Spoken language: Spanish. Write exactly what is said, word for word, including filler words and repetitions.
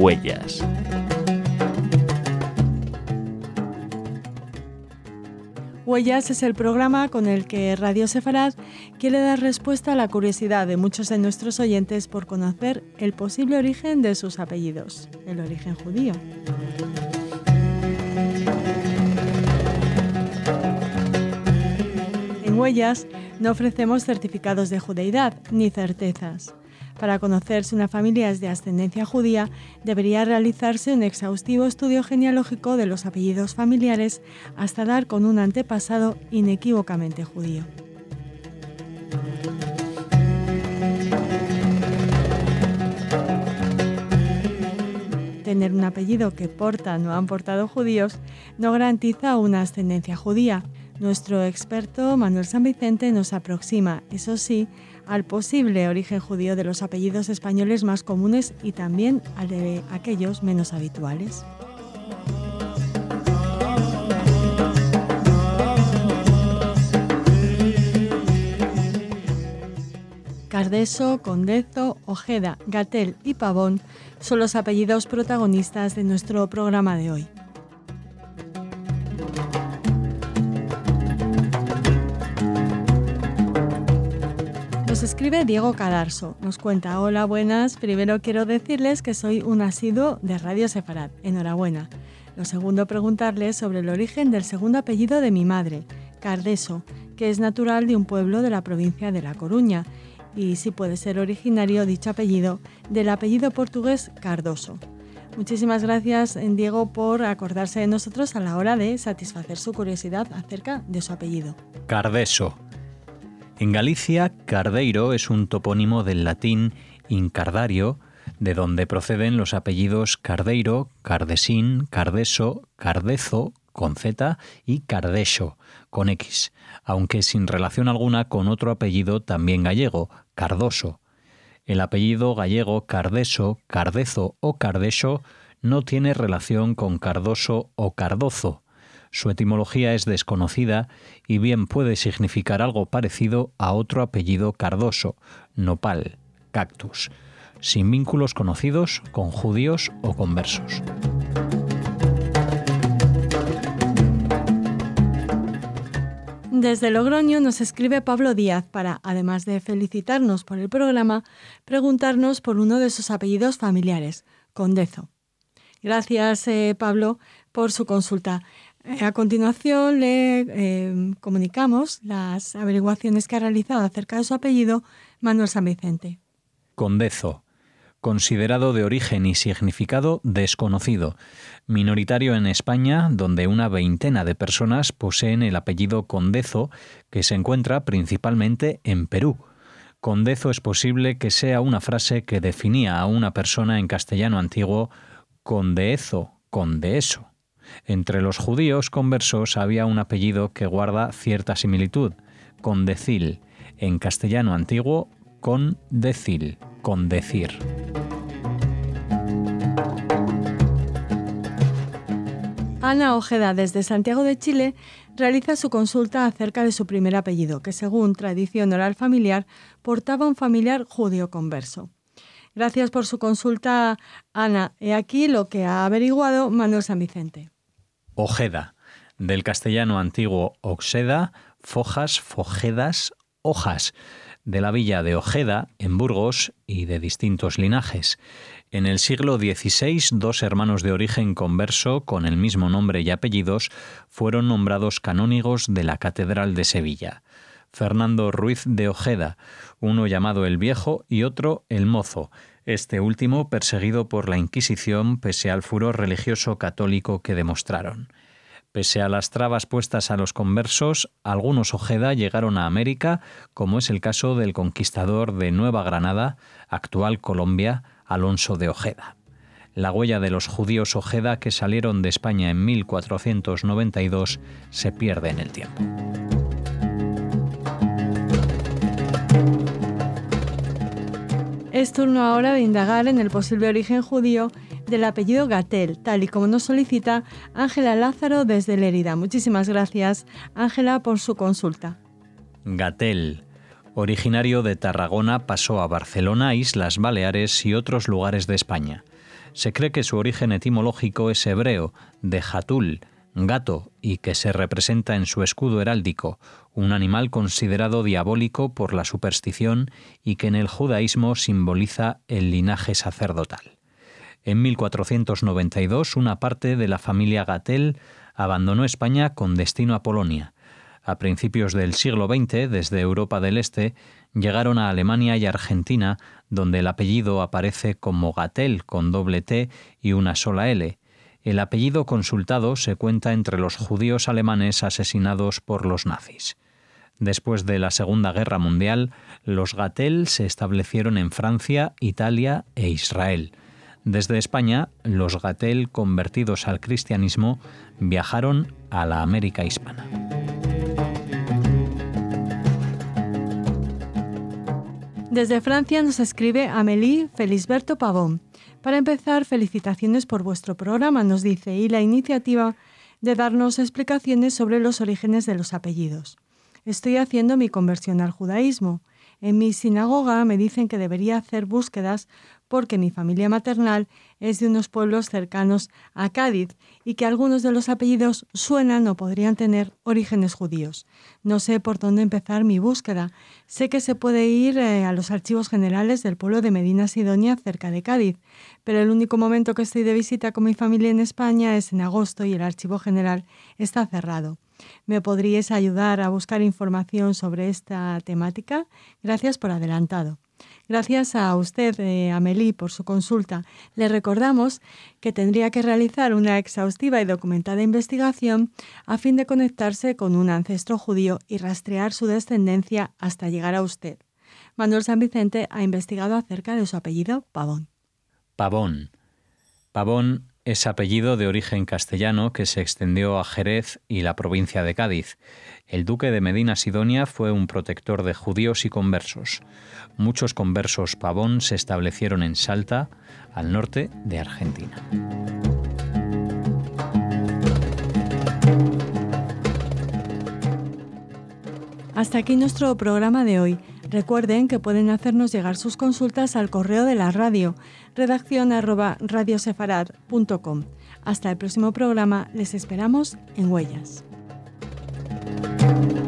Huellas. Huellas es el programa con el que Radio Sefarad quiere dar respuesta a la curiosidad de muchos de nuestros oyentes por conocer el posible origen de sus apellidos, el origen judío. En Huellas no ofrecemos certificados de judeidad ni certezas. Para conocer si una familia es de ascendencia judía, debería realizarse un exhaustivo estudio genealógico de los apellidos familiares hasta dar con un antepasado inequívocamente judío. Tener un apellido que portan o han portado judíos no garantiza una ascendencia judía. Nuestro experto Manuel San Vicente nos aproxima, eso sí, al posible origen judío de los apellidos españoles más comunes y también al de aquellos menos habituales. Cardeso, Condezo, Ojeda, Gatel y Pavón son los apellidos protagonistas de nuestro programa de hoy. Nos escribe Diego Cadarso, nos cuenta: hola, buenas, primero quiero decirles que soy un asiduo de Radio Sefarad, enhorabuena. Lo segundo, preguntarles sobre el origen del segundo apellido de mi madre, Cardeso, que es natural de un pueblo de la provincia de La Coruña, y si puede ser originario dicho apellido del apellido portugués Cardoso. Muchísimas gracias, Diego, por acordarse de nosotros a la hora de satisfacer su curiosidad acerca de su apellido. Cardeso. En Galicia, Cardeiro es un topónimo del latín incardario, de donde proceden los apellidos Cardeiro, Cardesín, Cardeso, Cardezo, con Z, y Cardexo, con X, aunque sin relación alguna con otro apellido también gallego, Cardoso. El apellido gallego Cardeso, Cardezo o Cardexo no tiene relación con Cardoso o Cardozo. Su etimología es desconocida y bien puede significar algo parecido a otro apellido cardoso, nopal, cactus, sin vínculos conocidos con judíos o conversos. Desde Logroño nos escribe Pablo Díaz para, además de felicitarnos por el programa, preguntarnos por uno de sus apellidos familiares, Condezo. Gracias, eh, Pablo, por su consulta. A continuación le eh, comunicamos las averiguaciones que ha realizado acerca de su apellido Manuel San Vicente. Condezo, considerado de origen y significado desconocido, minoritario en España, donde una veintena de personas poseen el apellido Condezo, que se encuentra principalmente en Perú. Condezo es posible que sea una frase que definía a una persona en castellano antiguo condeezo, condeeso. Entre los judíos conversos había un apellido que guarda cierta similitud, Condecil, en castellano antiguo, con decil, con decir. Ana Ojeda, desde Santiago de Chile, realiza su consulta acerca de su primer apellido, que según tradición oral familiar, portaba un familiar judío converso. Gracias por su consulta, Ana. He aquí lo que ha averiguado Manuel San Vicente. Ojeda, del castellano antiguo oxeda, fojas, fojedas, hojas, de la villa de Ojeda, en Burgos, y de distintos linajes. En el siglo dieciséis, dos hermanos de origen converso, con el mismo nombre y apellidos, fueron nombrados canónigos de la Catedral de Sevilla. Fernando Ruiz de Ojeda, uno llamado el Viejo y otro el Mozo, este último perseguido por la Inquisición pese al furor religioso católico que demostraron. Pese a las trabas puestas a los conversos, algunos Ojeda llegaron a América, como es el caso del conquistador de Nueva Granada, actual Colombia, Alonso de Ojeda. La huella de los judíos Ojeda que salieron de España en mil cuatrocientos noventa y dos se pierde en el tiempo. Es turno ahora de indagar en el posible origen judío del apellido Gatel, tal y como nos solicita Ángela Lázaro desde Lérida. Muchísimas gracias, Ángela, por su consulta. Gatel, originario de Tarragona, pasó a Barcelona, Islas Baleares y otros lugares de España. Se cree que su origen etimológico es hebreo, de jatul, gato, y que se representa en su escudo heráldico, un animal considerado diabólico por la superstición y que en el judaísmo simboliza el linaje sacerdotal. En mil cuatrocientos noventa y dos, una parte de la familia Gatel abandonó España con destino a Polonia. A principios del siglo veinte, desde Europa del Este, llegaron a Alemania y Argentina, donde el apellido aparece como Gatel con doble T y una sola L. El apellido consultado se cuenta entre los judíos alemanes asesinados por los nazis. Después de la Segunda Guerra Mundial, los Gatel se establecieron en Francia, Italia e Israel. Desde España, los Gatel, convertidos al cristianismo, viajaron a la América hispana. Desde Francia nos escribe Amélie Felisberto Pavón. Para empezar, felicitaciones por vuestro programa, nos dice, y la iniciativa de darnos explicaciones sobre los orígenes de los apellidos. Estoy haciendo mi conversión al judaísmo. En mi sinagoga me dicen que debería hacer búsquedas porque mi familia maternal es de unos pueblos cercanos a Cádiz y que algunos de los apellidos suenan o podrían tener orígenes judíos. No sé por dónde empezar mi búsqueda. Sé que se puede ir eh, a los archivos generales del pueblo de Medina Sidonia, cerca de Cádiz, pero el único momento que estoy de visita con mi familia en España es en agosto y el archivo general está cerrado. ¿Me podríais ayudar a buscar información sobre esta temática? Gracias por adelantado. Gracias a usted, eh, Amélie, por su consulta. Le recordamos que tendría que realizar una exhaustiva y documentada investigación a fin de conectarse con un ancestro judío y rastrear su descendencia hasta llegar a usted. Manuel San Vicente ha investigado acerca de su apellido Pavón. Pavón. Pavón es apellido de origen castellano que se extendió a Jerez y la provincia de Cádiz. El duque de Medina Sidonia fue un protector de judíos y conversos. Muchos conversos Pavón se establecieron en Salta, al norte de Argentina. Hasta aquí nuestro programa de hoy. Recuerden que pueden hacernos llegar sus consultas al correo de la radio, redacción arroba radiosefarad punto com. Hasta el próximo programa, les esperamos en Huellas.